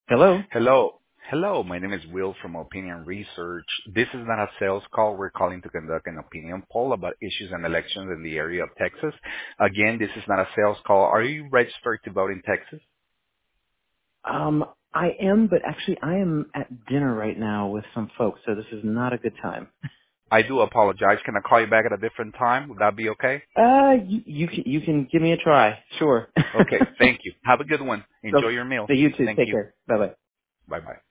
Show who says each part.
Speaker 1: Hello.
Speaker 2: Hello. Hello, my name is Will from Opinion Research. This is not a sales call. We're calling to conduct an opinion poll about issues and elections in the area of Texas. Again, this is not a sales call. Are you registered to vote in Texas?
Speaker 1: I am, but actually I am at dinner right now with some folks, so this is not a good time.
Speaker 2: I do apologize. Can I call you back at a different time? Would that be okay?
Speaker 1: You can give me a try. Sure.
Speaker 2: Okay, thank you. Have a good one. Enjoy
Speaker 1: So,
Speaker 2: your meal.
Speaker 1: you too.
Speaker 2: Thank
Speaker 1: Take
Speaker 2: you.
Speaker 1: care. Bye bye.
Speaker 2: Bye-bye.